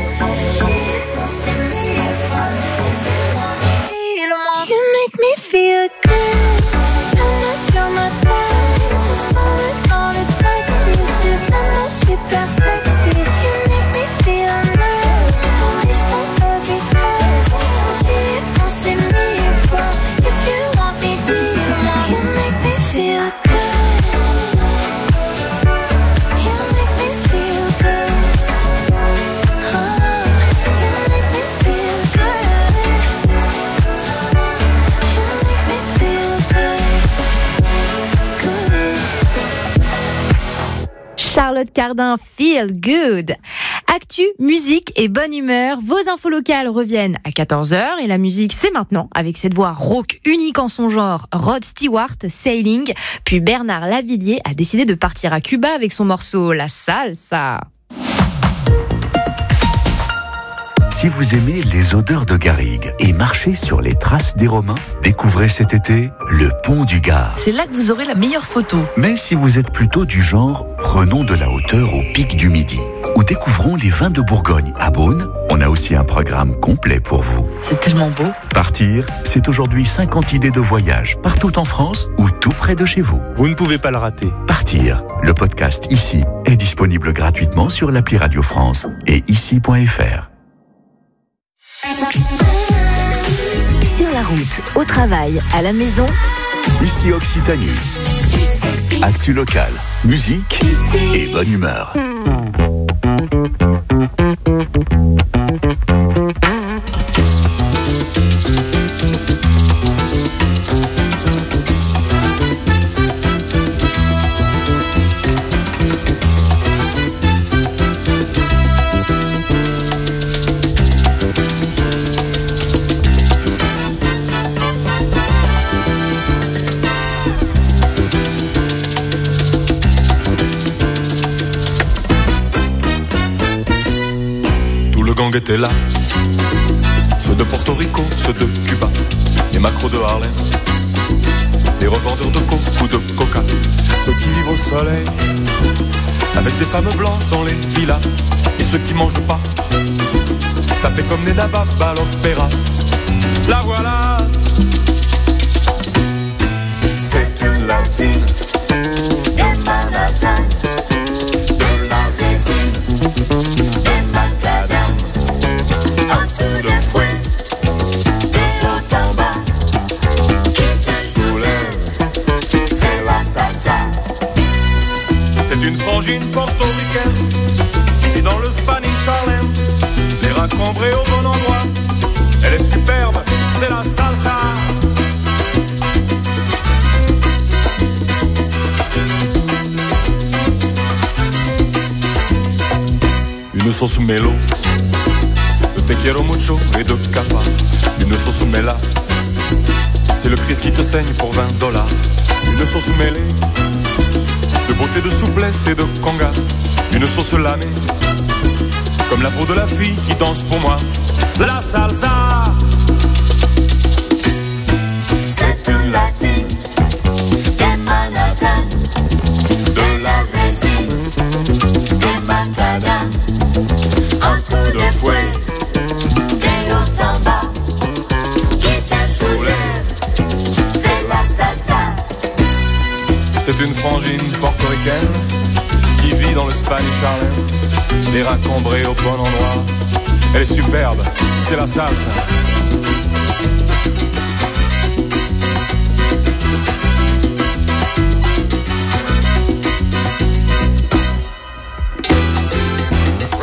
You make me feel good. La main sur ma taille, ensemble dans le taxi, c'est vraiment super sexy. You make me feel nice, frisson every time. J'y ai pensé 1000 fois. If you want me, dis-le-moi. You make me feel good. You make me feel good. Charlotte Cardin, Feel Good. Actu, musique et bonne humeur. Vos infos locales reviennent à 14h et la musique c'est maintenant avec cette voix rauque unique en son genre, Rod Stewart, Sailing. Puis Bernard Lavillier a décidé de partir à Cuba avec son morceau La Salsa. Si vous aimez les odeurs de garrigue et marcher sur les traces des Romains, découvrez cet été le Pont du Gard. C'est là que vous aurez la meilleure photo. Mais si vous êtes plutôt du genre, prenons de la hauteur au pic du Midi ou découvrons les vins de Bourgogne à Beaune, on a aussi un programme complet pour vous. C'est tellement beau. Partir, c'est aujourd'hui 50 idées de voyage partout en France ou tout près de chez vous. Vous ne pouvez pas le rater. Partir, le podcast Ici est disponible gratuitement sur l'appli Radio France et ici.fr. Sur la route, au travail, à la maison. Ici Occitanie. Actu locale, musique et bonne humeur. Étaient là, ceux de Porto Rico, ceux de Cuba, les macros de Harlem, les revendeurs de coke ou de coca, ceux qui vivent au soleil, avec des femmes blanches dans les villas, et ceux qui mangent pas, ça fait comme des nababs à l'opéra. La voilà, c'est une latine, et Manhattan, de la résine. C'est une frangine portoricaine qui vit dans le Spanish Harlem, les reins cambrés au bon endroit. Elle est superbe, c'est la salsa. Une sauce mélo, de te quiero mucho et de cafard. Une sauce méla, c'est le Christ qui te saigne pour $20. Une sauce mêlée, de beauté, de souplesse et de conga. Une sauce lamée, comme la peau de la fille qui danse pour moi. La salsa, c'est une latine, des Manhattan, de la résine, des macadam, un coup de fouet, des hauts en bas, qui te soulève, c'est la salsa. C'est une frangine portoricaine qui vit dans le Spanish Harlem, les reins cambrés au bon endroit. Elle est superbe, c'est la salsa.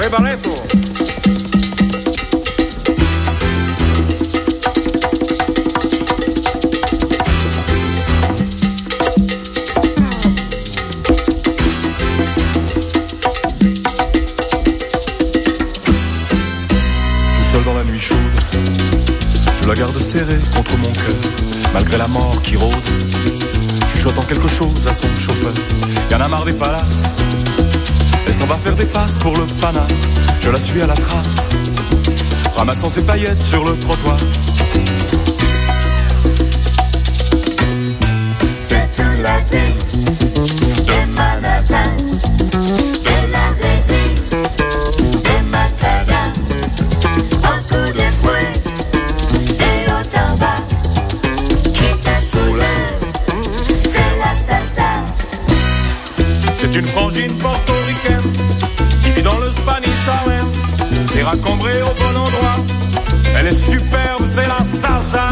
Allez, Barreto. Dans la nuit chaude, je la garde serrée contre mon cœur, malgré la mort qui rôde, chuchotant quelque chose à son chauffeur. Y'en a marre des palaces, elle s'en va faire des passes pour le panard. Je la suis à la trace, ramassant ses paillettes sur le trottoir. C'est une latine de Manhattan, de la résine, de macadam. Un coup de fouet et au tabac qui te soulève, c'est la salsa. C'est une frangine portoricaine qui vit dans le Spanish Harlem et raccombrée au bon endroit. Elle est superbe, c'est la salsa.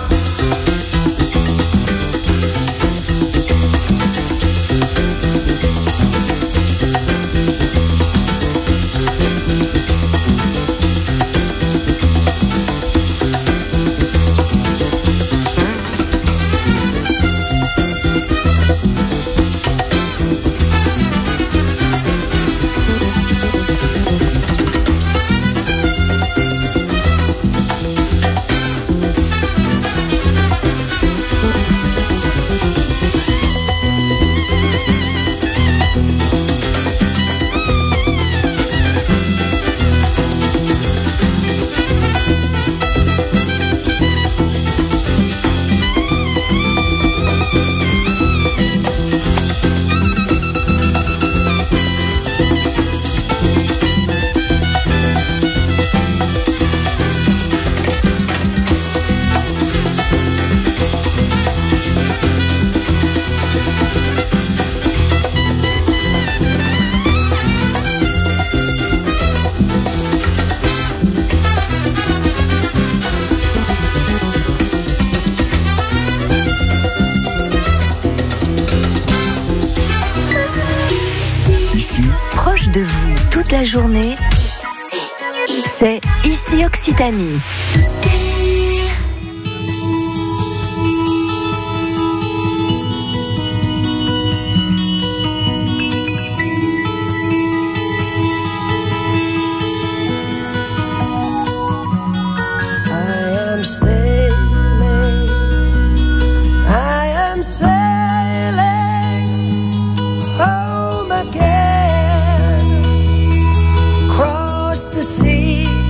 De vous toute la journée, c'est Ici Occitanie. The sea